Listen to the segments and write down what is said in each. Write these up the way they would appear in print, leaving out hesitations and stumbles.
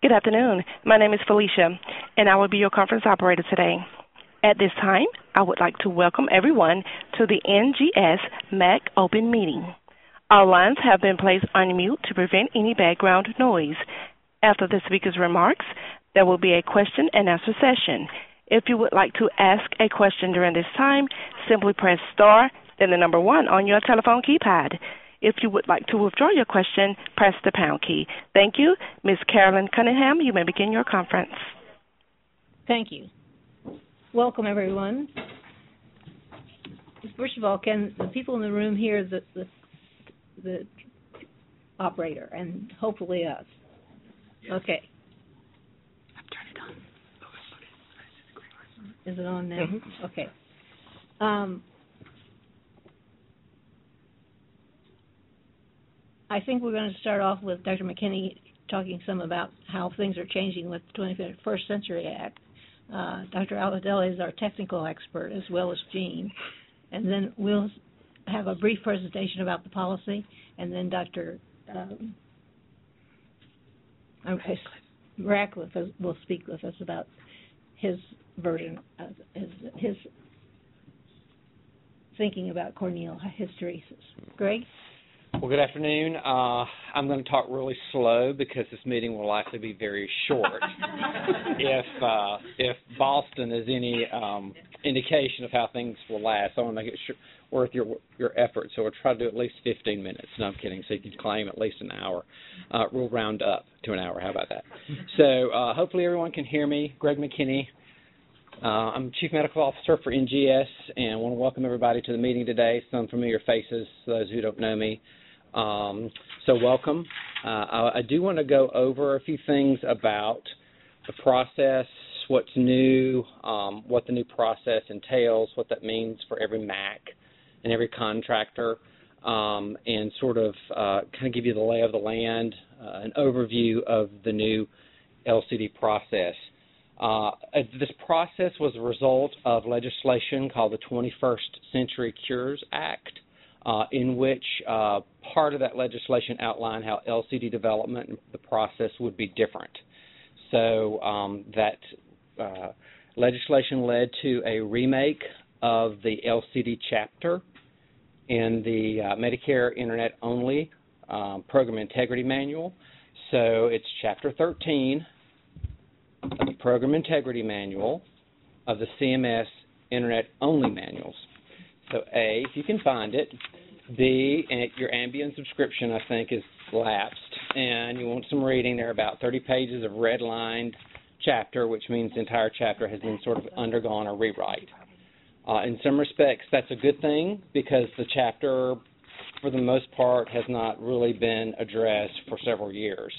Good afternoon. My name is Felicia, and I will be your conference operator today. At this time, I would like to welcome everyone to the NGS MAC Open Meeting. All lines have been placed on mute to prevent any background noise. After the speaker's remarks, there will be a question-and-answer session. If you would like to ask a question during this time, simply press star, then the number 1 on your telephone keypad. If you would like to withdraw your question, press the pound key. Thank you. Ms. Carolyn Cunningham, you may begin your conference. Thank you. Welcome, everyone. First of all, can the people in the room hear the operator and hopefully us? Okay. I've turned it on. Is it on now? Mm-hmm. Okay. I think we're going to start off with Dr. McKinney talking some about how things are changing with the 21st Century Act. Dr. Aladelli is our technical expert, as well as Gene. And then we'll have a brief presentation about the policy, and then Dr. Ratcliffe will speak with us about his version of his thinking about corneal hysteresis. Greg? Well, good afternoon. I'm going to talk really slow because this meeting will likely be very short. If Boston is any indication of how things will last, I want to make it worth your effort. So we'll try to do at least 15 minutes. No, I'm kidding. So you can claim at least an hour. We'll round up to an hour. How about that? So hopefully everyone can hear me. Greg McKinney. I'm Chief Medical Officer for NGS, and I want to welcome everybody to the meeting today. Some familiar faces, those who don't know me. So welcome. I do want to go over a few things about the process, what's new, what the new process entails, what that means for every MAC and every contractor, and sort of kind of give you the lay of the land, an overview of the new LCD process. This process was a result of legislation called the 21st Century Cures Act, in which part of that legislation outlined how LCD development and the process would be different. So that legislation led to a remake of the LCD chapter in the Medicare Internet Only Program Integrity Manual. So it's Chapter 13 of the Program Integrity Manual of the CMS Internet Only Manuals. So A, if you can find it. B, your Ambien subscription, I think, is lapsed, and you want some reading. There are about 30 pages of red-lined chapter, which means the entire chapter has been sort of undergone a rewrite. In some respects, that's a good thing because the chapter, for the most part, has not really been addressed for several years.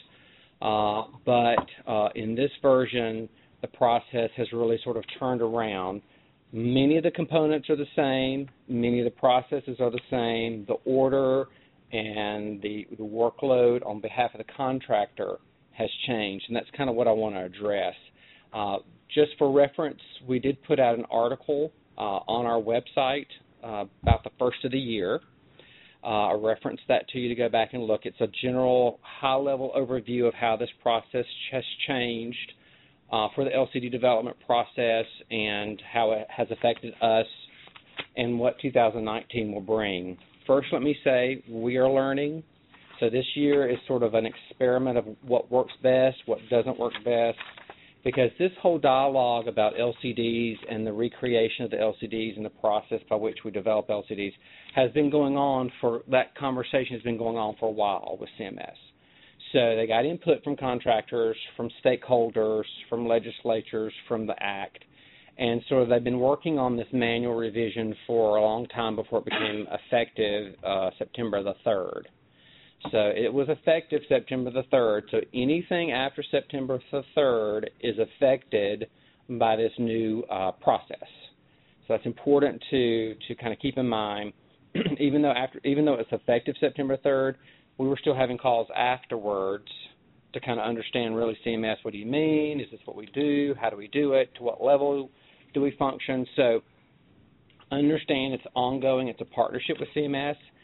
But in this version, the process has really sort of turned around. Many of the components are the same. Many of the processes are the same. The order and the workload on behalf of the contractor has changed, and that's kind of what I want to address. Just for reference, we did put out an article on our website about the first of the year. I referenced that to you to go back and look. It's a general high-level overview of how this process has changed for the LCD development process and how it has affected us and what 2019 will bring. First, let me say we are learning. So this year is sort of an experiment of what works best, what doesn't work best, because this whole dialogue about LCDs and the recreation of the LCDs and the process by which we develop LCDs has been going on that conversation has been going on for a while with CMS. So they got input from contractors, from stakeholders, from legislatures, from the Act, and so they've been working on this manual revision for a long time before it became effective September the 3rd. So it was effective September the 3rd, so anything after September the 3rd is affected by this new process. So that's important to kind of keep in mind. Even though it's effective September 3rd, we were still having calls afterwards to kind of understand really CMS, what do you mean? Is this what we do? How do we do it? To what level do we function? So understand it's ongoing. It's a partnership with CMS.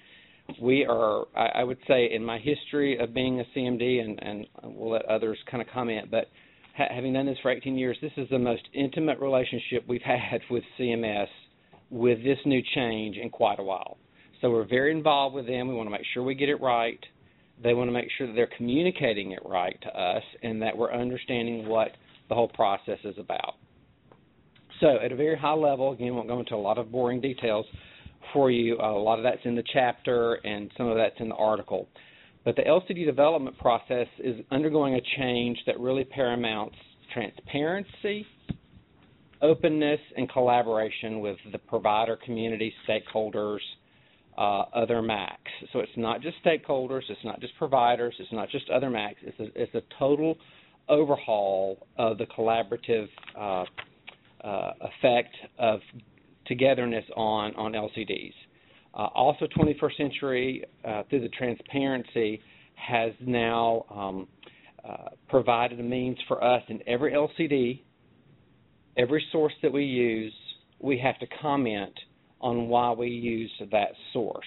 We are, I would say, in my history of being a CMD, and we'll let others kind of comment, but having done this for 18 years, this is the most intimate relationship we've had with CMS with this new change in quite a while. So we're very involved with them. We want to make sure we get it right. They want to make sure that they're communicating it right to us and that we're understanding what the whole process is about. So at a very high level, again, won't go into a lot of boring details for you. A lot of that's in the chapter and some of that's in the article. But the LCD development process is undergoing a change that really paramounts transparency, openness, and collaboration with the provider community, stakeholders, other MACs. So it's not just stakeholders, it's not just providers, it's not just other MACs. It's a total overhaul of the collaborative effect of togetherness on LCDs. Also, 21st Century, through the transparency, has now provided a means for us in every LCD, every source that we use, we have to comment on why we use that source.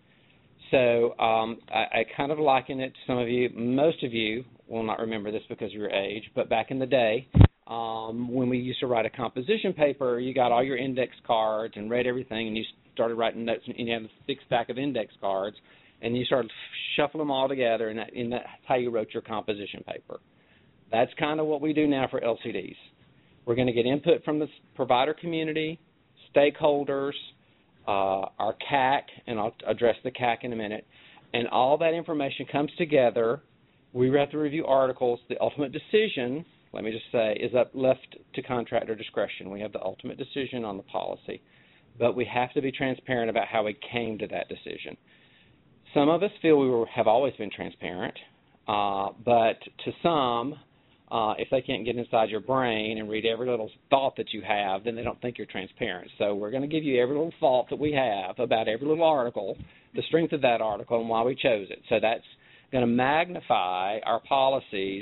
So I kind of liken it to some of you. Most of you will not remember this because of your age, but back in the day, when we used to write a composition paper, you got all your index cards and read everything, and you started writing notes, and you had a big stack of index cards, and you started shuffling them all together, and that's how you wrote your composition paper. That's kind of what we do now for LCDs. We're going to get input from the provider community, stakeholders, our CAC, and I'll address the CAC in a minute, and all that information comes together. We have to review articles. The ultimate decision, let me just say, is left to contractor discretion. We have the ultimate decision on the policy, but we have to be transparent about how we came to that decision. Some of us feel we have always been transparent, but to some, if they can't get inside your brain and read every little thought that you have, then they don't think you're transparent. So we're going to give you every little thought that we have about every little article, the strength of that article, and why we chose it. So that's going to magnify our policies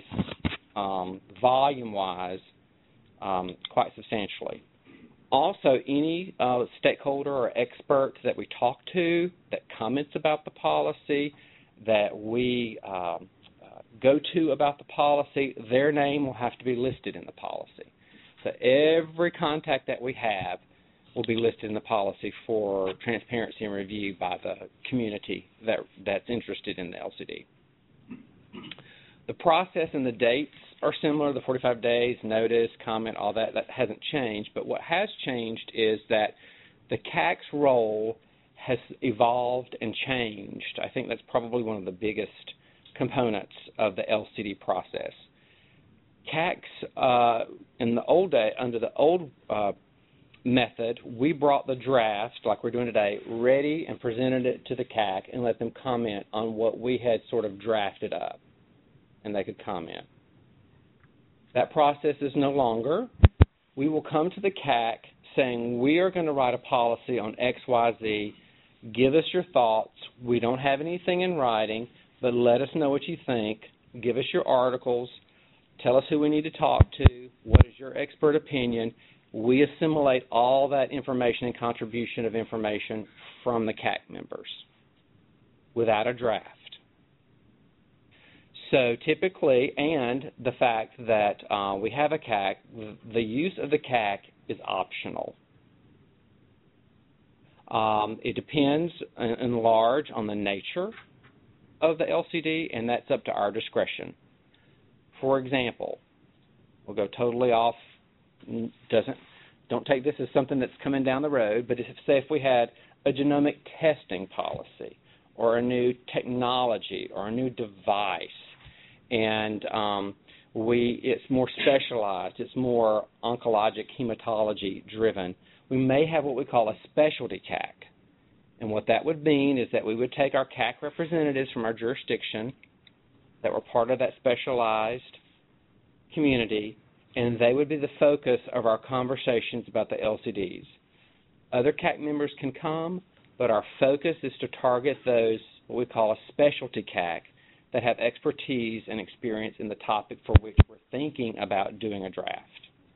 volume-wise quite substantially. Also, any stakeholder or expert that we talk to that comments about the policy, that we go to about the policy, their name will have to be listed in the policy. So every contact that we have will be listed in the policy for transparency and review by the community that's interested in the LCD. The process and the dates are similar, the 45 days, notice, comment, all that hasn't changed. But what has changed is that the CAC's role has evolved and changed. I think that's probably one of the biggest components of the LCD process. CACs, in the old day, under the old method, we brought the draft, like we're doing today, ready and presented it to the CAC and let them comment on what we had sort of drafted up, and they could comment. That process is no longer. We will come to the CAC saying, we are going to write a policy on X, Y, Z. Give us your thoughts. We don't have anything in writing, but let us know what you think. Give us your articles. Tell us who we need to talk to. What is your expert opinion? We assimilate all that information and contribution of information from the CAC members without a draft. So typically, and the fact that we have a CAC, the use of the CAC is optional. It depends in large on the nature of the LCD, and that's up to our discretion. For example, we'll go totally off, don't take this as something that's coming down the road, but say if we had a genomic testing policy or a new technology or a new device, and it's more specialized, it's more oncologic hematology driven, we may have what we call a specialty CAC. And what that would mean is that we would take our CAC representatives from our jurisdiction that were part of that specialized community, and they would be the focus of our conversations about the LCDs. Other CAC members can come, but our focus is to target those, what we call a specialty CAC, that have expertise and experience in the topic for which we're thinking about doing a draft.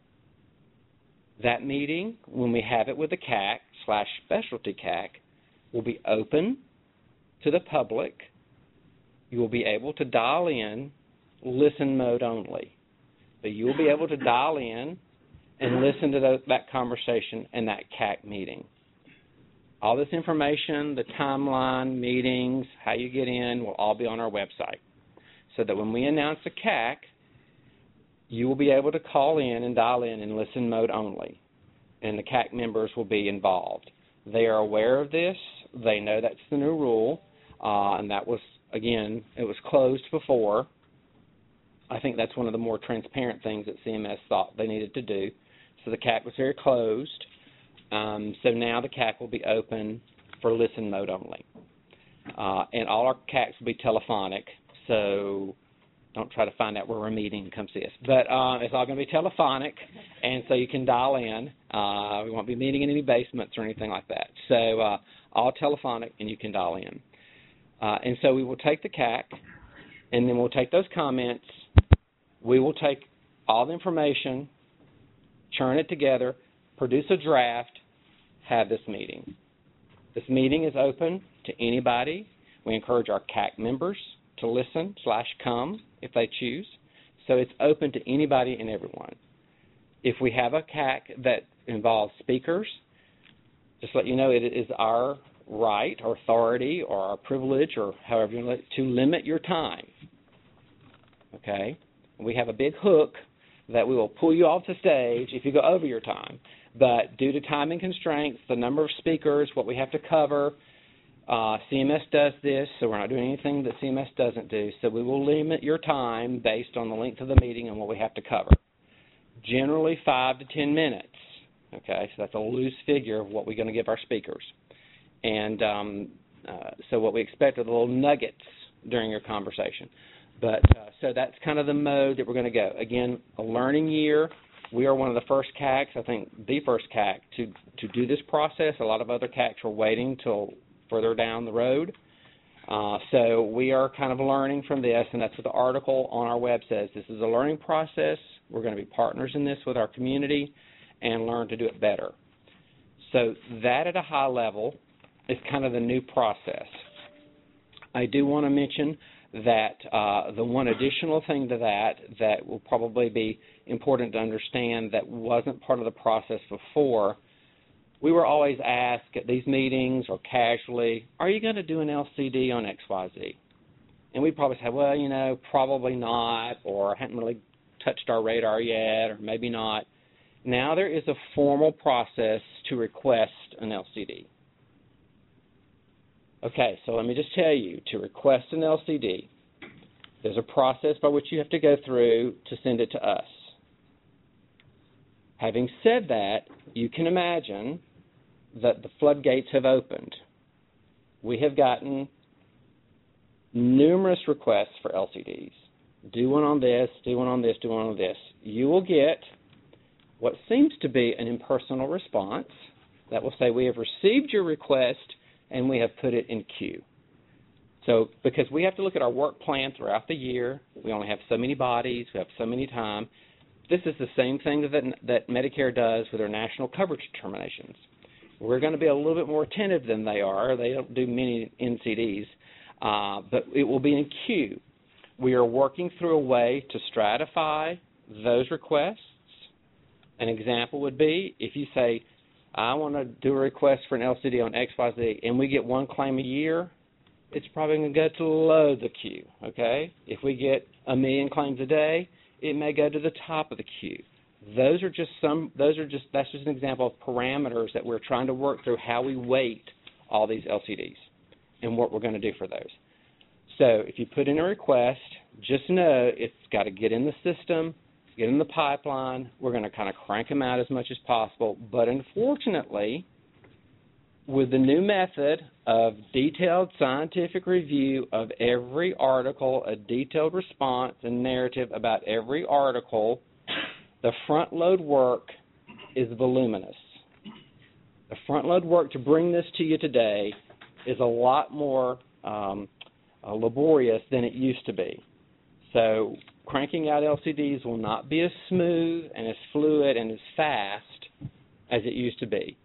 That meeting, when we have it with the CAC/specialty CAC, will be open, to the public. You will be able to dial in, listen mode only. So you will be able to dial in and listen to that conversation and that CAC meeting. All this information, the timeline, meetings, how you get in, will all be on our website. So that when we announce a CAC, you will be able to call in and dial in listen mode only, and the CAC members will be involved. They are aware of this. They know that's the new rule, and that was, again, it was closed before. I think that's one of the more transparent things that CMS thought they needed to do. So the CAC was very closed. So now the CAC will be open for listen mode only. And all our CACs will be telephonic, so don't try to find out where we're meeting and come see us. But it's all going to be telephonic, and so you can dial in. We won't be meeting in any basements or anything like that. So all telephonic, and you can dial in. And so we will take the CAC, and then we'll take those comments. We will take all the information, churn it together, produce a draft, have this meeting. This meeting is open to anybody. We encourage our CAC members to listen/come if they choose. So it's open to anybody and everyone. If we have a CAC that involves speakers, just let you know it is our right or authority or our privilege or however you want to limit your time. Okay? We have a big hook that we will pull you off the stage if you go over your time. But due to timing constraints, the number of speakers, what we have to cover, CMS does this, so we're not doing anything that CMS doesn't do. So we will limit your time based on the length of the meeting and what we have to cover. Generally 5 to 10 minutes. Okay, so that's a loose figure of what we're going to give our speakers. And so what we expect are the little nuggets during your conversation. But so that's kind of the mode that we're going to go. Again, a learning year. We are one of the first CACs, I think the first CAC, to do this process. A lot of other CACs were waiting till further down the road. So we are kind of learning from this, and that's what the article on our web says. This is a learning process. We're going to be partners in this with our community and learn to do it better. So that at a high level is kind of the new process. I do want to mention that the one additional thing to that will probably be important to understand that wasn't part of the process before, we were always asked at these meetings or casually, are you going to do an LCD on XYZ? And we'd probably say, well, you know, probably not, or hadn't really touched our radar yet, or maybe not. Now there is a formal process to request an LCD. Okay, so let me just tell you, to request an LCD, there's a process by which you have to go through to send it to us. Having said that, you can imagine that the floodgates have opened. We have gotten numerous requests for LCDs. Do one on this, do one on this, do one on this. You will get what seems to be an impersonal response that will say, we have received your request and we have put it in queue. So because we have to look at our work plan throughout the year, we only have so many bodies, we have so many time. This is the same thing that Medicare does with their national coverage determinations. We're going to be a little bit more attentive than they are. They don't do many NCDs, but it will be in queue. We are working through a way to stratify those requests. An example would be if you say, I want to do a request for an LCD on XYZ, and we get one claim a year, it's probably going to go to the low of the queue, okay? If we get 1 million claims a day, it may go to the top of the queue. That's just an example of parameters that we're trying to work through how we weight all these LCDs and what we're going to do for those. So if you put in a request, just know it's got to get in the system, get in the pipeline. We're going to kind of crank them out as much as possible. But unfortunately, with the new method of detailed scientific review of every article, a detailed response and narrative about every article, the front load work is voluminous. The front load work to bring this to you today is a lot more laborious than it used to be. So cranking out LCDs will not be as smooth and as fluid and as fast as it used to be.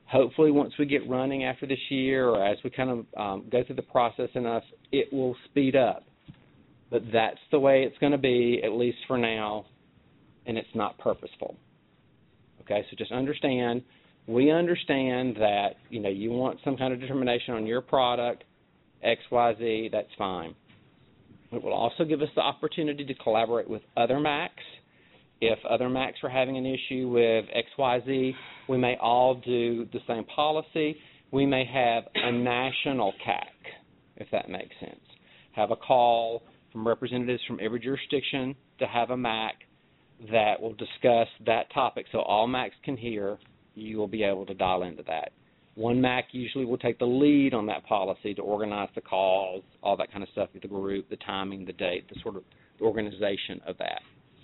Hopefully once we get running after this year or as we kind of go through the process enough, it will speed up. But that's the way it's going to be, at least for now, and it's not purposeful. Okay, so just understand, we understand that, you want some kind of determination on your product, X, Y, Z, that's fine. It will also give us the opportunity to collaborate with other MACs. If other MACs are having an issue with X, Y, Z, we may all do the same policy. We may have a national CAC, if that makes sense. Have a call from representatives from every jurisdiction to have a MAC that will discuss that topic so all MACs can hear. You will be able to dial into that. One MAC usually will take the lead on that policy to organize the calls, all that kind of stuff with the group, the timing, the date, the sort of organization of that.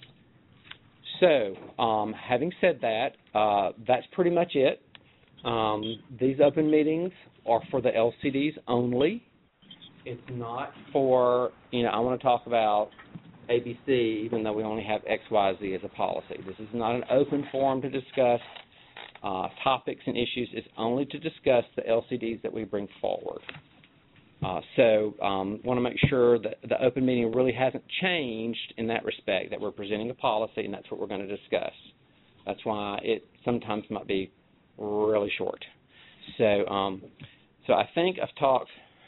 So, having said that, that's pretty much it. These open meetings are for the LCDs only. It's not for, I want to talk about ABC, even though we only have X, Y, Z as a policy. This is not an open forum to discuss topics and issues. It's only to discuss the LCDs that we bring forward. So want to make sure that the open meeting really hasn't changed in that respect, that we're presenting a policy, and that's what we're going to discuss. That's why it sometimes might be really short. So, so I think I've talked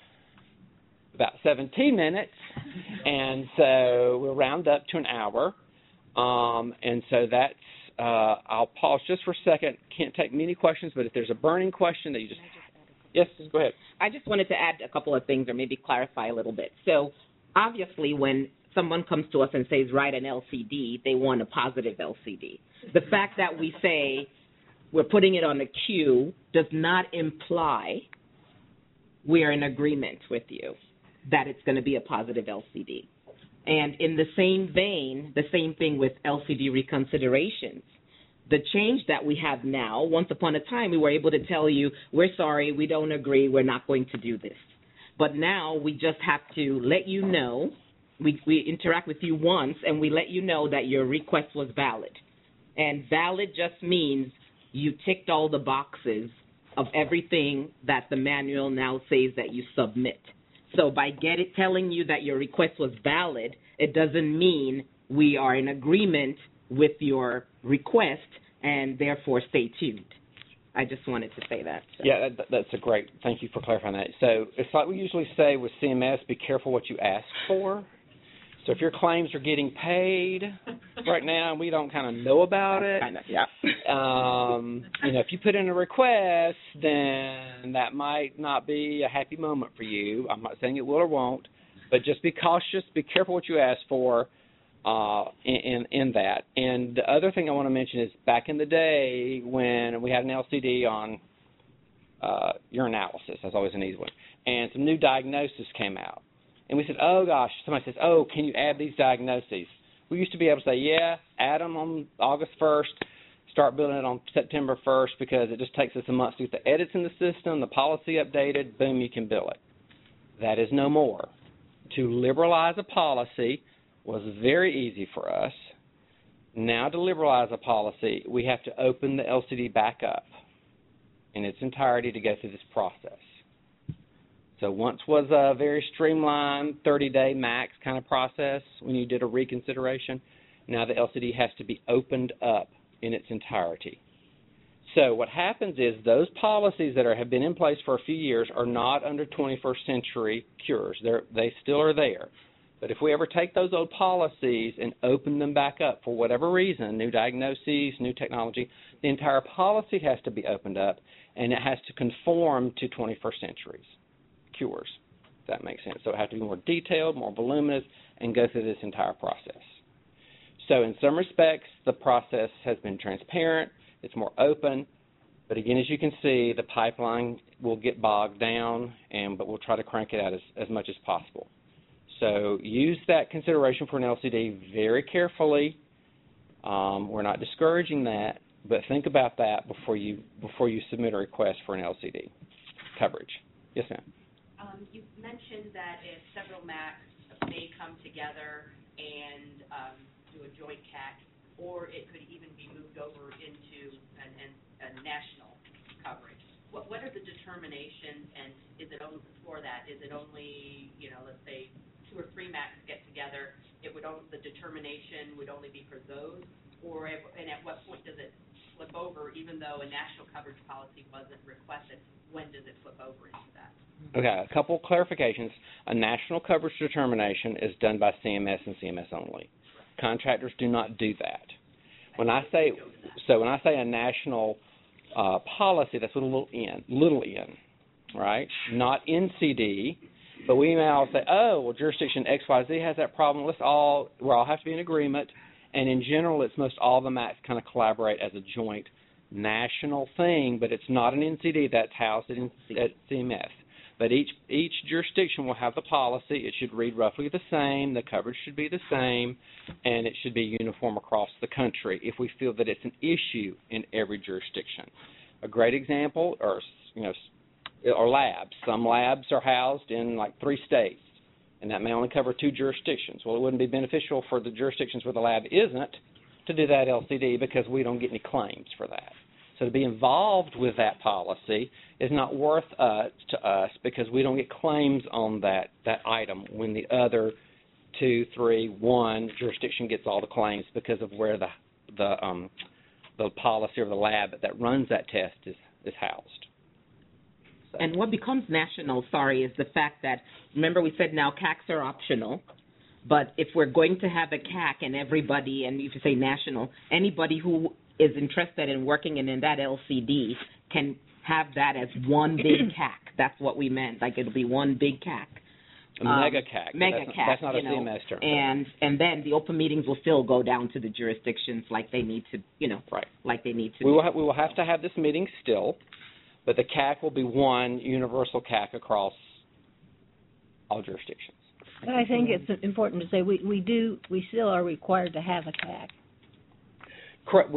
about 17 minutes, and so we'll round up to an hour. And so that's, I'll pause just for a second. Can't take many questions, but if there's a burning question that you just... Yes, go ahead. I just wanted to add a couple of things or maybe clarify a little bit. So obviously when someone comes to us and says write an LCD, they want a positive LCD. The fact that we say we're putting it on the queue does not imply we are in agreement with you that it's going to be a positive LCD. And in the same vein, the same thing with LCD reconsiderations. The change that we have now, once upon a time, we were able to tell you, we're sorry, we don't agree, we're not going to do this. But now we just have to let you know, we interact with you once, and we let you know that your request was valid. And valid just means you ticked all the boxes of everything that the manual now says that you submit. So by telling you that your request was valid, it doesn't mean we are in agreement with your request, and therefore stay tuned. I just wanted to say that. So. Yeah, that's a great, thank you for clarifying that. So it's like we usually say with CMS, be careful what you ask for. So if your claims are getting paid right now and we don't kind of know about it, if you put in a request, then that might not be a happy moment for you. I'm not saying it will or won't, but just be cautious, be careful what you ask for. In that. And the other thing I want to mention is back in the day when we had an LCD on urinalysis, that's always an easy one, and some new diagnoses came out. And we said, oh gosh, somebody says, oh, can you add these diagnoses? We used to be able to say, yeah, add them on August 1st, start building it on September 1st because it just takes us a month to get the edits in the system, the policy updated, boom, you can bill it. That is no more. To liberalize a policy was very easy for us. Now to liberalize a policy, we have to open the LCD back up in its entirety to go through this process. So once was a very streamlined 30-day max kind of process when you did a reconsideration. Now the LCD has to be opened up in its entirety. So what happens is those policies that have been in place for a few years are not under 21st century cures. They still are there. But if we ever take those old policies and open them back up for whatever reason, new diagnoses, new technology, the entire policy has to be opened up, and it has to conform to 21st century's cures, if that makes sense. So it has to be more detailed, more voluminous, and go through this entire process. So in some respects, the process has been transparent, it's more open, but again, as you can see, the pipeline will get bogged down, but we'll try to crank it out as much as possible. So use that consideration for an LCD very carefully. We're not discouraging that, but think about that before you submit a request for an LCD coverage. Yes, ma'am. You mentioned that if several MACs may come together and do a joint CAC, or it could even be moved over into a national coverage. What are the determinations, and is it only for that? Is it only, let's say 2 or 3 MACs get together, the determination would only be for those, and at what point does it flip over, even though a national coverage policy wasn't requested? When does it flip over into that? Okay, a couple clarifications. A national coverage determination is done by CMS and CMS only. Contractors do not do that. When I say a national policy, that's with a little n, right? Not NCD, but we may all say, oh, well, jurisdiction XYZ has that problem. We'll all have to be in agreement. And in general, it's most all the MACs kind of collaborate as a joint national thing, but it's not an NCD that's housed at CMS. But each jurisdiction will have the policy. It should read roughly the same. The coverage should be the same, and it should be uniform across the country if we feel that it's an issue in every jurisdiction. A great example are labs. Some labs are housed in like 3 states, and that may only cover 2 jurisdictions. Well, it wouldn't be beneficial for the jurisdictions where the lab isn't to do that LCD because we don't get any claims for that. So to be involved with that policy is not worth to us because we don't get claims on that item when the other 2, 3, 1 jurisdiction gets all the claims because of where the policy or the lab that runs that test is housed. So. And what becomes national, is the fact that, remember we said now CACs are optional, but if we're going to have a CAC and everybody, and you say national, anybody who is interested in working in that LCD can have that as one big CAC. That's what we meant. Like it'll be one big CAC. Mega CAC. CAC. That's not a CMS term. And then the open meetings will still go down to the jurisdictions like they need to, right. Like they need to. We will have to have this meeting still, but the CAC will be one universal CAC across all jurisdictions. But I think it's important to say we still are required to have a CAC. Correct.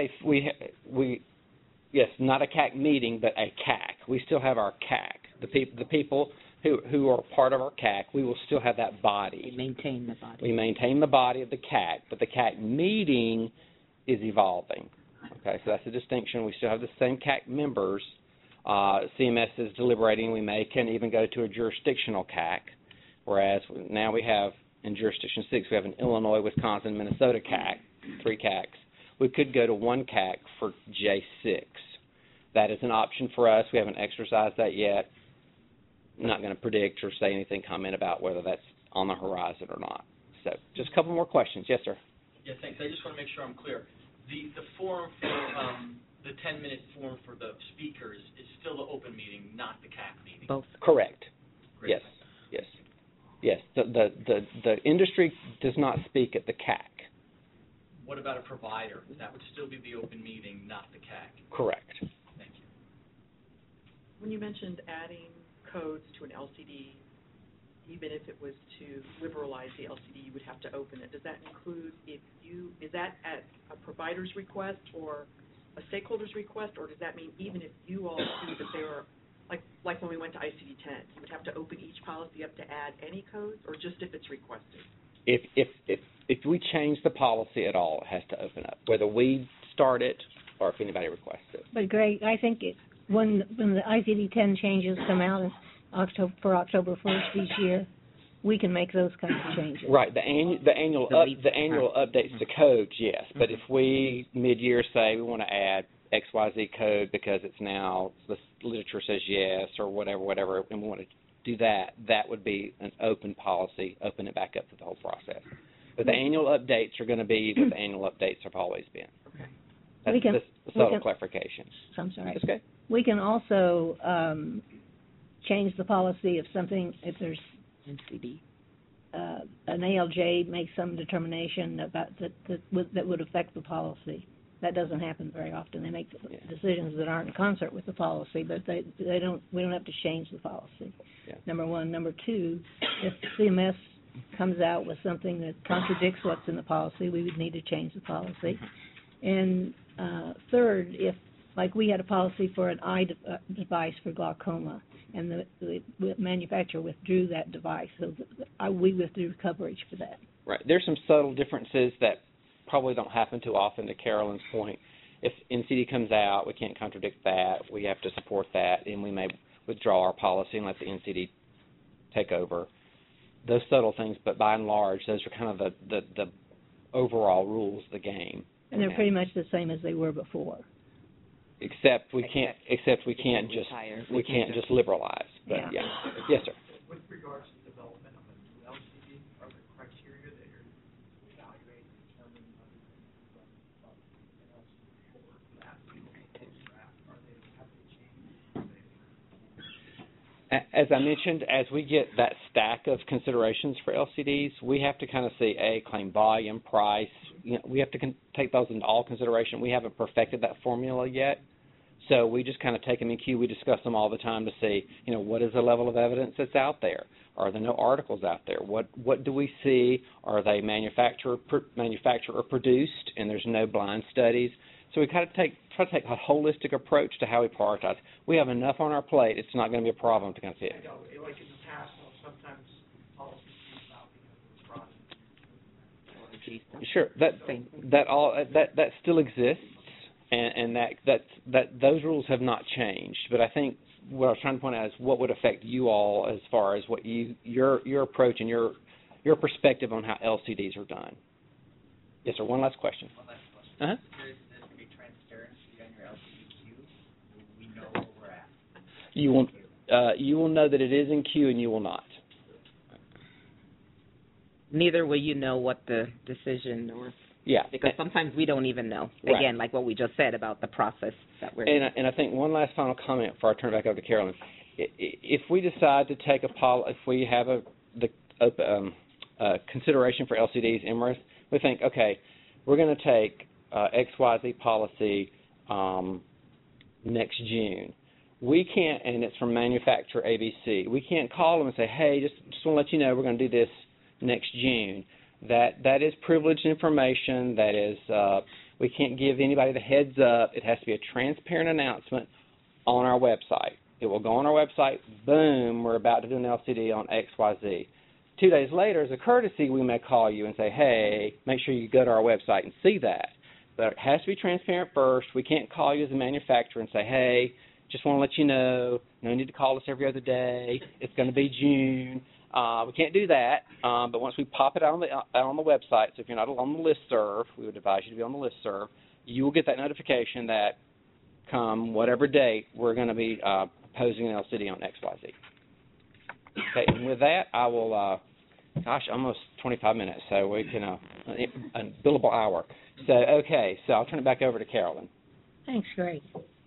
Yes, not a CAC meeting, but a CAC. We still have our CAC. The people who are part of our CAC, we will still have that body. We maintain the body. We maintain the body of the CAC, but the CAC meeting is evolving. Okay, so that's a distinction. We still have the same CAC members. CMS is deliberating. We can even go to a jurisdictional CAC, whereas now we have, in Jurisdiction 6, we have an Illinois, Wisconsin, Minnesota CAC, 3 CACs. We could go to 1 CAC for J6. That is an option for us. We haven't exercised that yet. I'm not going to predict or say anything, comment about whether that's on the horizon or not. So just a couple more questions. Yes, sir. Yeah, thanks. I just want to make sure I'm clear. The form for the 10-minute form for the speakers is still the open meeting, not the CAC meeting. Both. Correct. Great. Yes. The industry does not speak at the CAC. What about a provider? That would still be the open meeting, not the CAC. Correct. Thank you. When you mentioned adding codes to an LCD, even if it was to liberalize the LCD, you would have to open it. Does that include is that at a provider's request or a stakeholder's request, or does that mean even if you all see that they were, like when we went to ICD-10, you would have to open each policy up to add any codes, or just if it's requested? If we change the policy at all, it has to open up, whether we start it or if anybody requests it. But Greg, I think when the ICD-10 changes come out for October 1st each year, we can make those kinds of changes. Right. The annual updates to codes, yes. But if we mid-year say we want to add XYZ code because it's now the literature says yes or whatever, and we want to do that, that would be an open policy, open it back up to the whole process. But the annual updates are going to be what the annual updates have always been. Okay. That's the subtle clarification. I'm sorry. That's okay. We can also change the policy if there's NCD. An ALJ makes some determination about that would affect the policy. That doesn't happen very often. They make decisions that aren't in concert with the policy, but we don't have to change the policy. Yeah. Number one. Number two, if CMS comes out with something that contradicts what's in the policy, we would need to change the policy. And third, if like we had a policy for an eye device for glaucoma, and the manufacturer withdrew that device, so we withdrew coverage for that. Right. There's some subtle differences that probably don't happen too often, to Carolyn's point, if NCD comes out, we can't contradict that. We have to support that, and we may withdraw our policy and let the NCD take over. Those subtle things, but by and large, those are kind of the overall rules of the game. And they're pretty much the same as they were before. Except we can't just liberalize. But yeah. Yes, sir. With regards to development of a new LCD, are there criteria that you're evaluating to determine whether an LCD or that draft, have they changed? As I mentioned, as we get that stack of considerations for LCDs, we have to kind of see claim volume, price. We have to take those into all consideration. We haven't perfected that formula yet, so we just kind of take them in queue. We discuss them all the time to see, what is the level of evidence that's out there? Are there no articles out there? What do we see? Are they manufacturer or produced, and there's no blind studies? So we try to take a holistic approach to how we prioritize. We have enough on our plate; it's not going to be a problem to kind of see it. I know, like in the past, sometimes policies came out because of the process. Sure, that still exists, and those rules have not changed. But I think what I was trying to point out is what would affect you all as far as what your approach and your perspective on how LCDs are done. Yes, sir. One last question. Uh-huh. You will know that it is in queue, and you will not. Neither will you know what the decision or because sometimes we don't even know. Right. Again, like what we just said about the process that we're in. And I think one last final comment before I turn it back over to Carolyn. If we decide to take if we have consideration for LCDs, MRIS, we think, okay, we're going to take XYZ policy next June. We can't, and it's from manufacturer ABC, we can't call them and say, hey, just want to let you know we're going to do this next June. That is privileged information. That is, we can't give anybody the heads up. It has to be a transparent announcement on our website. It will go on our website, boom, we're about to do an LCD on XYZ. 2 days later, as a courtesy, we may call you and say, hey, make sure you go to our website and see that. But it has to be transparent first. We can't call you as a manufacturer and say, hey, just want to let you know, no need to call us every other day. It's going to be June. We can't do that, but once we pop it out on the website, so if you're not on the listserv, we would advise you to be on the listserv, you will get that notification that come whatever date we're going to be proposing an LCD on XYZ. Okay, and with that, I will, almost 25 minutes, so we can, a billable hour. So, okay, so I'll turn it back over to Carolyn. Thanks, Greg.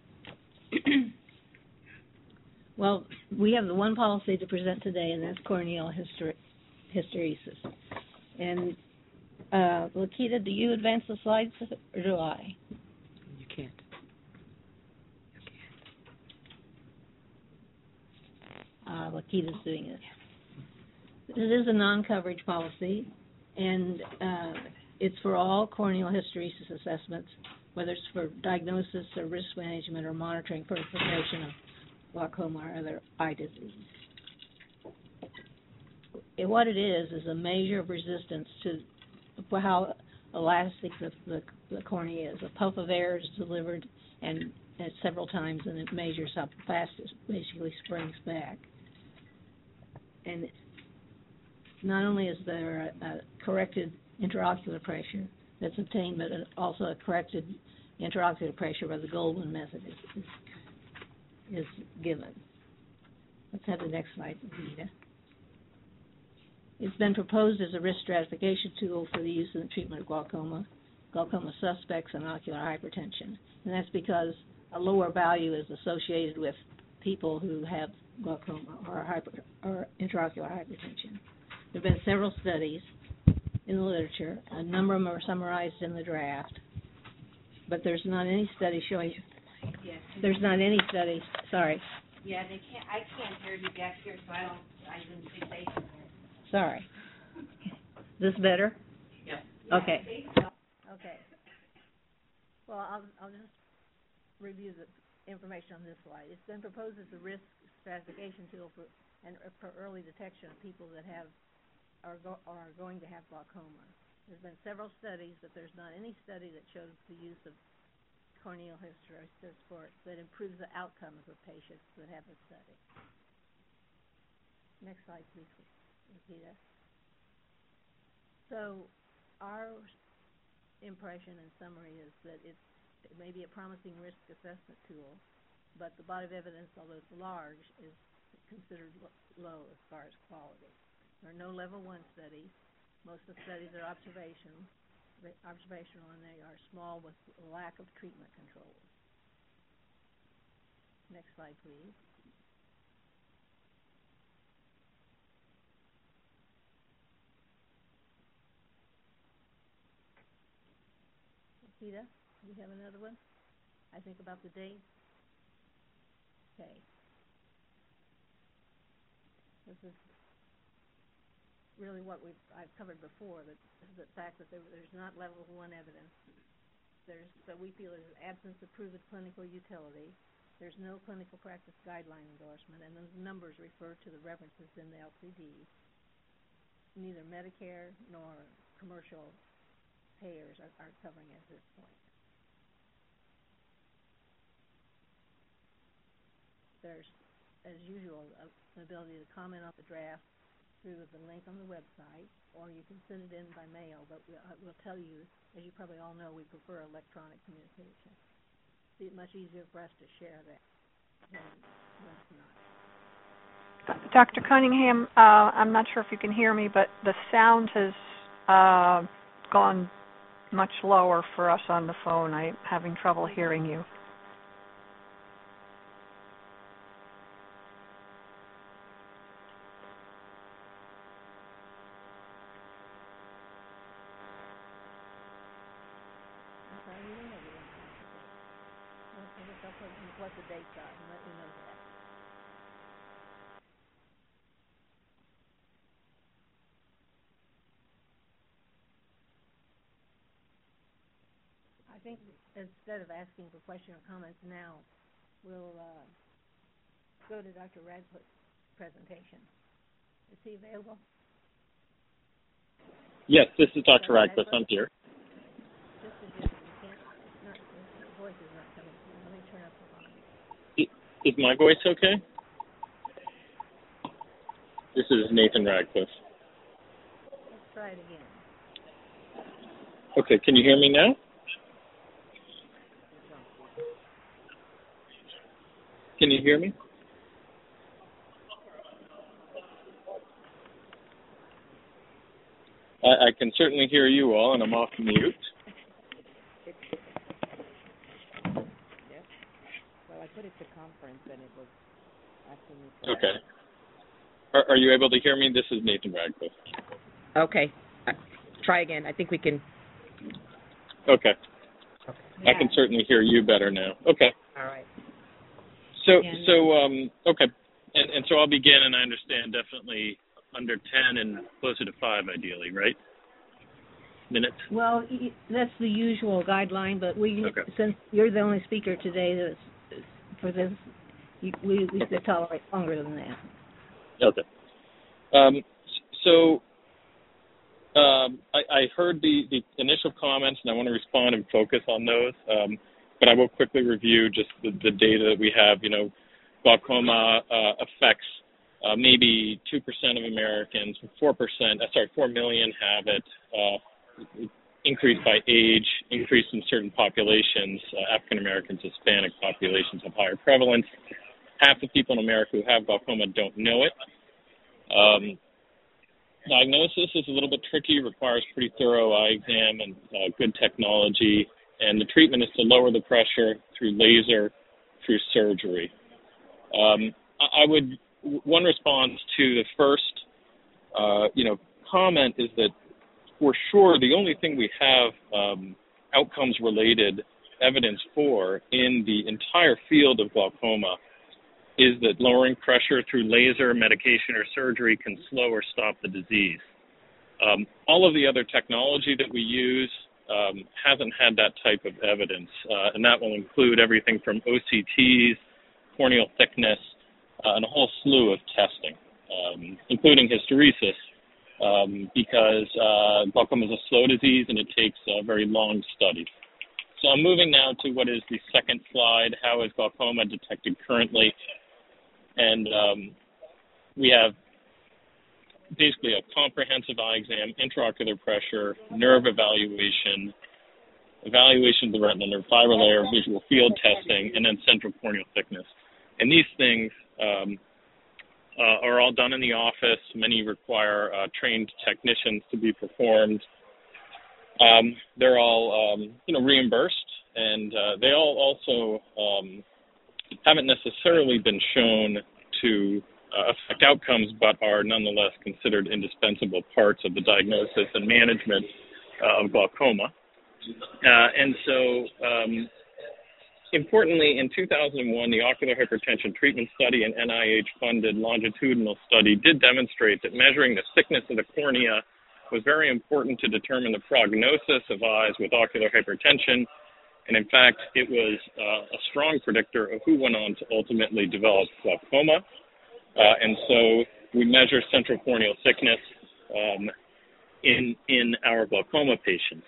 Well, we have the one policy to present today, and that's corneal hysteresis. And, Lakita, do you advance the slides, or do I? You can't. Lakita's doing it. It is a non-coverage policy, and it's for all corneal hysteresis assessments, whether it's for diagnosis or risk management or monitoring for progression of glaucoma or other eye disease. And what it is a measure of resistance to how elastic the cornea is. A puff of air is delivered and several times, and it measures how fast it basically springs back. And not only is there a corrected intraocular pressure that's obtained, but also a corrected intraocular pressure by the Goldwyn method is given. Let's have the next slide, Rita. It's been proposed as a risk stratification tool for the use in the treatment of glaucoma suspects, and ocular hypertension. And that's because a lower value is associated with people who have glaucoma or intraocular hypertension. There have been several studies in the literature. A number of them are summarized in the draft, but there's not any study showing. There's not any study. Sorry. Yeah, they can't. I can't hear you back here, so I didn't think they could hear. Sorry. This better? Yeah. Okay. Okay. Well, I'll just review the information on this slide. It's been proposed as a risk stratification tool for early detection of people that are going to have glaucoma. There's been several studies, but there's not any study that shows the use of corneal hysteresis that improves the outcomes of patients that have the study. Next slide, please, Rita. So our impression and summary is that it may be a promising risk assessment tool, but the body of evidence, although it's large, is considered low as far as quality. There are no level 1 studies. Most of the studies are observational, and they are small with a lack of treatment controls. Next slide, please. Rita, do you have another one? I think about the date. Okay. This is really what I've covered before, the fact that there's not level 1 evidence. So we feel there's an absence of proven clinical utility. There's no clinical practice guideline endorsement, and those numbers refer to the references in the LCD. Neither Medicare nor commercial payers are covering at this point. There's, as usual, an ability to comment on the draft through the link on the website, or you can send it in by mail, but we'll tell you, as you probably all know, we prefer electronic communication. It's much easier for us to share that than when it's not. Dr. Cunningham, I'm not sure if you can hear me, but the sound has gone much lower for us on the phone. I'm having trouble hearing you. What the dates are and let you know that. I think instead of asking for questions or comments now, we'll go to Dr. Radcliffe's presentation. Is he available? Yes, this is Dr. Radcliffe. I'm here. Just a minute. His voice is not coming through. Let me turn up the volume. Is my voice okay? This is Nathan Radcliffe. Let's try it again. Okay, can you hear me now? Can you hear me? I can certainly hear you all, and I'm off mute. I put it to conference and it was asking me for Okay. Are you able to hear me? This is Nathan Radcliffe. Okay. Try again. I think we can. Okay. Yeah. I can certainly hear you better now. Okay. All right. Okay. And so I'll begin, and I understand definitely under 10 and closer to 5 ideally, right? Minutes? Well, that's the usual guideline, but since you're the only speaker today for this, we could tolerate longer than that. Okay. I heard the initial comments, and I want to respond and focus on those, but I will quickly review just the data that we have. You know, glaucoma affects maybe 2% of Americans, 4 million have it, increased by age, increase in certain populations, African Americans, Hispanic populations have higher prevalence. Half the people in America who have glaucoma don't know it. Diagnosis is a little bit tricky, requires pretty thorough eye exam and good technology, and the treatment is to lower the pressure through laser, through surgery. One response to the first, comment is that for sure the only thing we have outcomes-related evidence for in the entire field of glaucoma is that lowering pressure through laser, medication, or surgery can slow or stop the disease. All of the other technology that we use hasn't had that type of evidence, and that will include everything from OCTs, corneal thickness, and a whole slew of testing, including hysteresis, because glaucoma is a slow disease and it takes very long studies. So I'm moving now to what is the second slide, how is glaucoma detected currently. And we have basically a comprehensive eye exam, intraocular pressure, nerve evaluation of the retinal nerve fiber layer, visual field testing, and then central corneal thickness. And these things are all done in the office. Many require trained technicians to be performed. They're all, reimbursed, and they all also haven't necessarily been shown to affect outcomes, but are nonetheless considered indispensable parts of the diagnosis and management of glaucoma. Importantly, in 2001, the Ocular Hypertension Treatment Study, an NIH-funded longitudinal study, did demonstrate that measuring the thickness of the cornea was very important to determine the prognosis of eyes with ocular hypertension, and in fact, it was a strong predictor of who went on to ultimately develop glaucoma. And so we measure central corneal thickness in our glaucoma patients.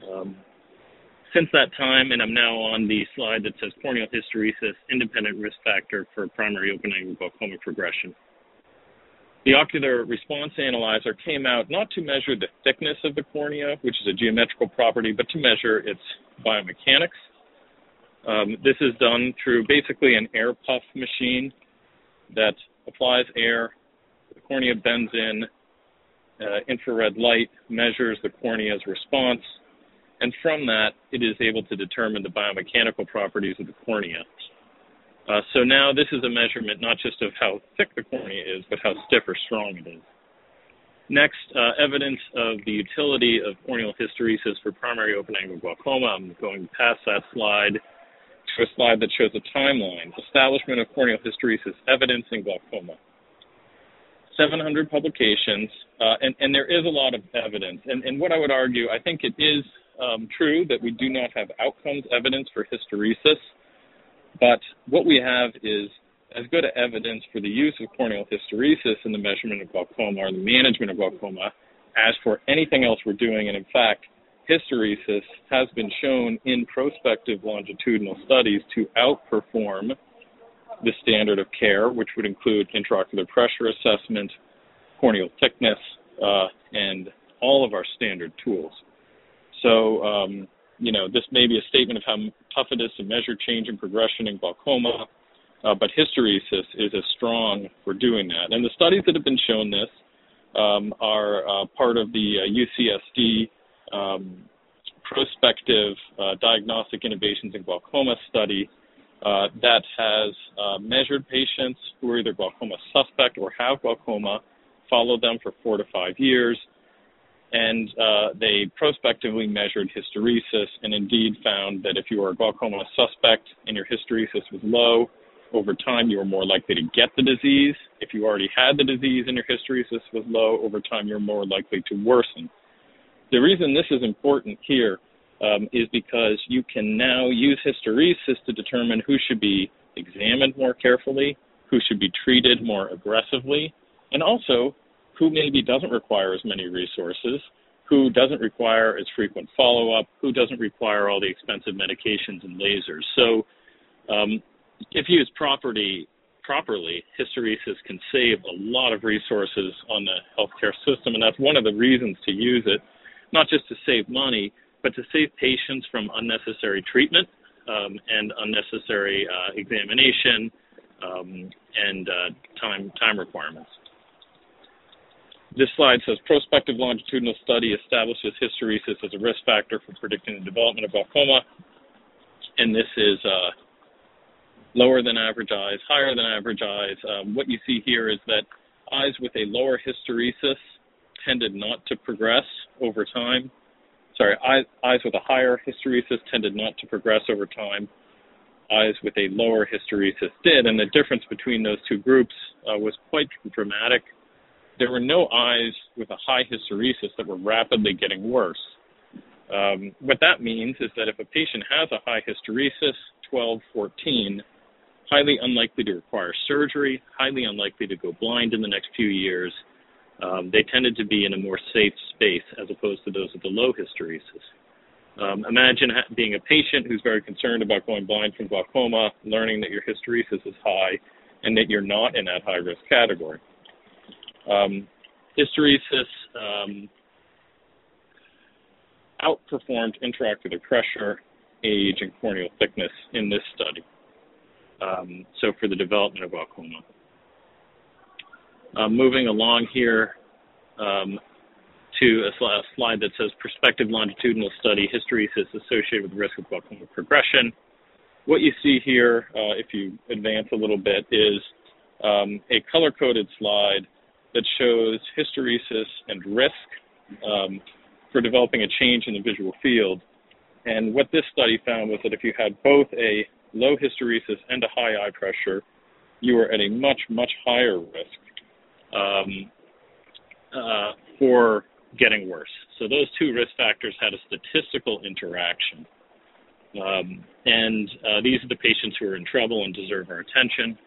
Since that time, and I'm now on the slide that says corneal hysteresis, independent risk factor for primary open-angle glaucoma progression. The ocular response analyzer came out not to measure the thickness of the cornea, which is a geometrical property, but to measure its biomechanics. This is done through basically an air puff machine that applies air, the cornea bends in, infrared light measures the cornea's response, and from that, it is able to determine the biomechanical properties of the cornea. So now this is a measurement not just of how thick the cornea is, but how stiff or strong it is. Next, evidence of the utility of corneal hysteresis for primary open-angle glaucoma. I'm going past that slide to a slide that shows a timeline. Establishment of corneal hysteresis evidence in glaucoma. 700 publications, and there is a lot of evidence. And what I would argue, I think it is true that we do not have outcomes evidence for hysteresis, but what we have is as good evidence for the use of corneal hysteresis in the measurement of glaucoma or the management of glaucoma as for anything else we're doing. And in fact, hysteresis has been shown in prospective longitudinal studies to outperform the standard of care, which would include intraocular pressure assessment, corneal thickness, and all of our standard tools. So, this may be a statement of how tough it is to measure change and progression in glaucoma, but hysteresis is as strong for doing that. And the studies that have been shown this are part of the UCSD prospective diagnostic innovations in glaucoma study that has measured patients who are either glaucoma suspect or have glaucoma, followed them for 4 to 5 years, and they prospectively measured hysteresis and indeed found that if you were a glaucoma suspect and your hysteresis was low, over time you were more likely to get the disease. If you already had the disease and your hysteresis was low, over time you're more likely to worsen. The reason this is important here is because you can now use hysteresis to determine who should be examined more carefully, who should be treated more aggressively, and also who maybe doesn't require as many resources, who doesn't require as frequent follow-up, who doesn't require all the expensive medications and lasers. So if used properly, hysteresis can save a lot of resources on the healthcare system, and that's one of the reasons to use it, not just to save money, but to save patients from unnecessary treatment and unnecessary examination and time requirements. This slide says prospective longitudinal study establishes hysteresis as a risk factor for predicting the development of glaucoma, and this is lower than average eyes, higher than average eyes. What you see here is that eyes with a lower hysteresis tended not to progress over time. Eyes with a higher hysteresis tended not to progress over time. Eyes with a lower hysteresis did, and the difference between those two groups was quite dramatic. There were no eyes with a high hysteresis that were rapidly getting worse. What that means is that if a patient has a high hysteresis, 12, 14, highly unlikely to require surgery, highly unlikely to go blind in the next few years, they tended to be in a more safe space as opposed to those with the low hysteresis. Imagine being a patient who's very concerned about going blind from glaucoma, learning that your hysteresis is high and that you're not in that high-risk category. Hysteresis outperformed intraocular pressure, age, and corneal thickness in this study. So for the development of glaucoma. Moving along here to a slide that says prospective longitudinal study, hysteresis associated with risk of glaucoma progression. What you see here, if you advance a little bit, is a color-coded slide that shows hysteresis and risk for developing a change in the visual field. And what this study found was that if you had both a low hysteresis and a high eye pressure, you were at a much, much higher risk for getting worse. So those two risk factors had a statistical interaction. These are the patients who are in trouble and deserve our attention.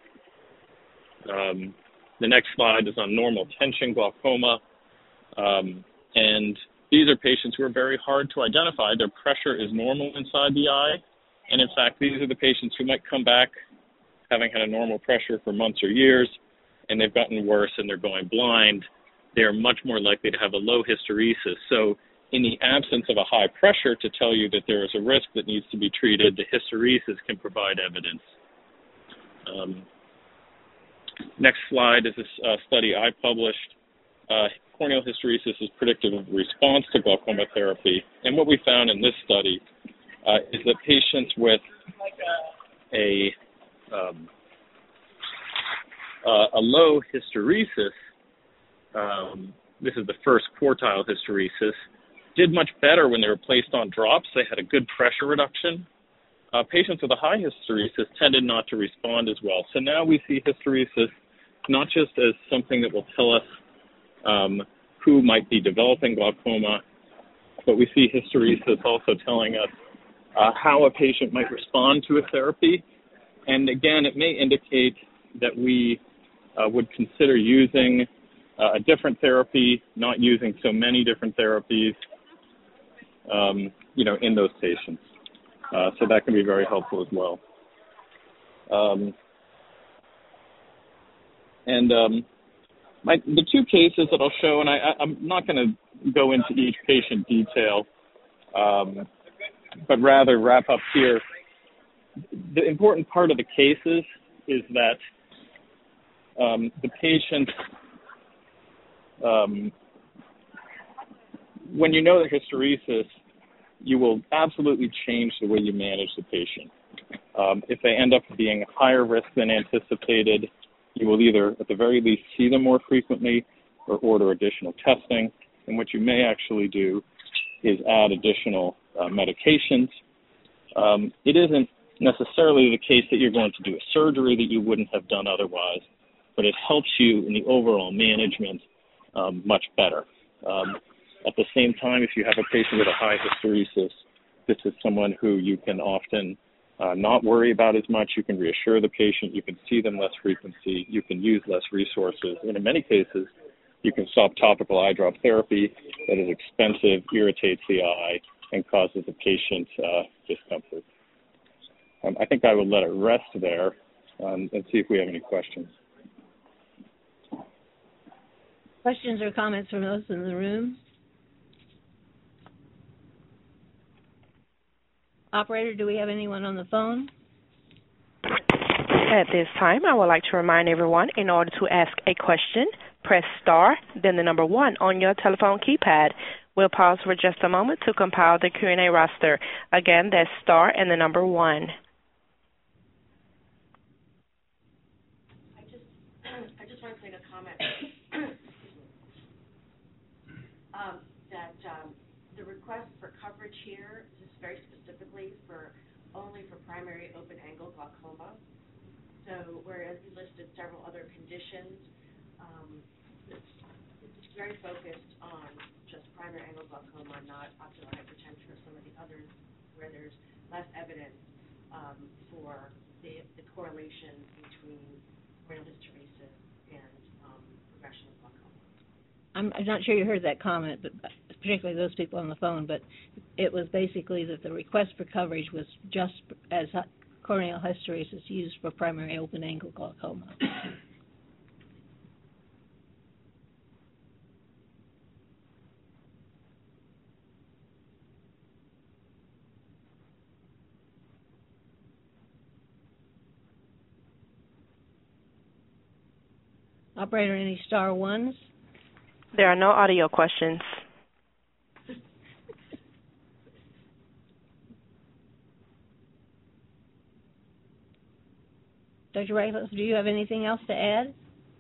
The next slide is on normal tension glaucoma. And these are patients who are very hard to identify. Their pressure is normal inside the eye. And in fact, these are the patients who might come back having had a normal pressure for months or years, and they've gotten worse and they're going blind. They're much more likely to have a low hysteresis. So in the absence of a high pressure to tell you that there is a risk that needs to be treated, the hysteresis can provide evidence. Next slide is a study I published. Corneal hysteresis is predictive of response to glaucoma therapy. And what we found in this study is that patients with a low hysteresis, this is the first quartile hysteresis, did much better when they were placed on drops. They had a good pressure reduction. Patients with a high hysteresis tended not to respond as well. So now we see hysteresis not just as something that will tell us who might be developing glaucoma, but we see hysteresis also telling us how a patient might respond to a therapy. And again, it may indicate that we would consider using a different therapy, not using so many different therapies, in those patients. So that can be very helpful as well. The two cases that I'll show, and I'm not going to go into each patient detail, but rather wrap up here. The important part of the cases is that the patients, when you know the hysteresis, you will absolutely change the way you manage the patient. If they end up being higher risk than anticipated, you will either, at the very least, see them more frequently or order additional testing. And what you may actually do is add additional medications. It isn't necessarily the case that you're going to do a surgery that you wouldn't have done otherwise, but it helps you in the overall management much better. At the same time, if you have a patient with a high hysteresis, this is someone who you can often not worry about as much. You can reassure the patient. You can see them less frequency. You can use less resources. And in many cases, you can stop topical eye drop therapy that is expensive, irritates the eye, and causes the patient discomfort. I think I will let it rest there and see if we have any questions. Questions or comments from those in the room? Operator, do we have anyone on the phone? At this time, I would like to remind everyone, in order to ask a question, press star, then the number 1 on your telephone keypad. We'll pause for just a moment to compile the Q&A roster. Again, that's star and the number 1. I just want to make a comment that the request for coverage here is very specifically only for primary open-angle glaucoma. So whereas you listed several other conditions, it's very focused on just primary angle glaucoma, not ocular hypertension or some of the others where there's less evidence for the correlation between corneal hysteresis and progression of glaucoma. I'm not sure you heard that comment, but particularly those people on the phone, but it was basically that the request for coverage was just as corneal hysteresis used for primary open-angle glaucoma. Operator, any star ones? There are no audio questions. Dr. Ratcliffe, do you have anything else to add?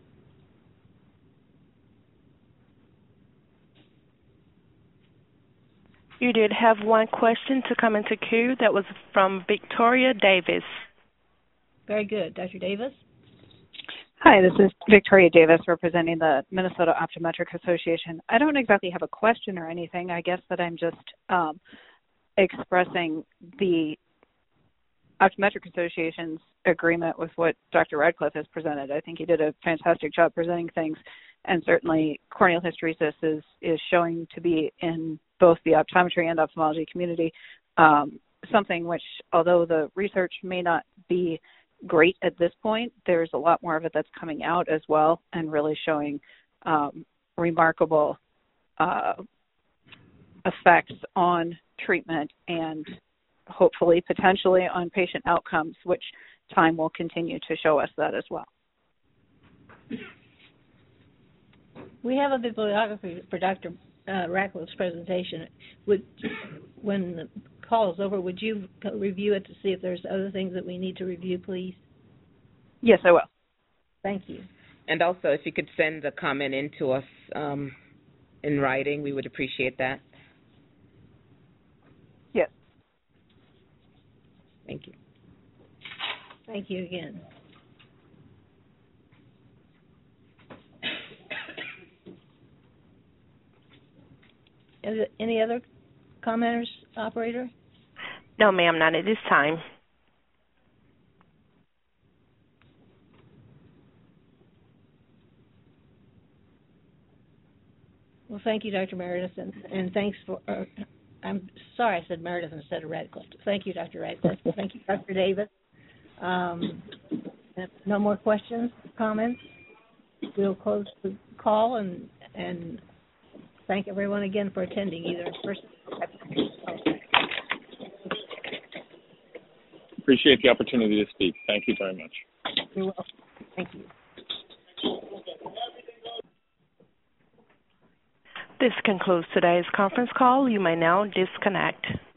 You did have one question to come into queue. That was from Victoria Davis. Very good. Dr. Davis? Hi, this is Victoria Davis representing the Minnesota Optometric Association. I don't exactly have a question or anything. I guess that I'm just expressing the Optometric Association's agreement with what Dr. Radcliffe has presented. I think he did a fantastic job presenting things, and certainly corneal hysteresis is showing to be in both the optometry and ophthalmology community something which, although the research may not be great at this point, there's a lot more of it that's coming out as well and really showing remarkable effects on treatment and hopefully potentially on patient outcomes, which time will continue to show us that as well. We have a bibliography for Dr. Ratcliffe's presentation. When the call is over, would you review it to see if there's other things that we need to review, please? Yes, I will. Thank you. And also, if you could send the comment in to us in writing, we would appreciate that. Yes. Thank you. Thank you again. Any other commenters, operator? No, ma'am, not at this time. Well, thank you, Dr. Meredith, and thanks for, I'm sorry I said Meredith instead of Radcliffe. Thank you, Dr. Radcliffe. Thank you, Dr. Davis. No more questions, comments? We'll close the call and thank everyone again for attending, either in person or Appreciate the opportunity to speak. Thank you very much. You're welcome. Thank you. This concludes today's conference call. You may now disconnect.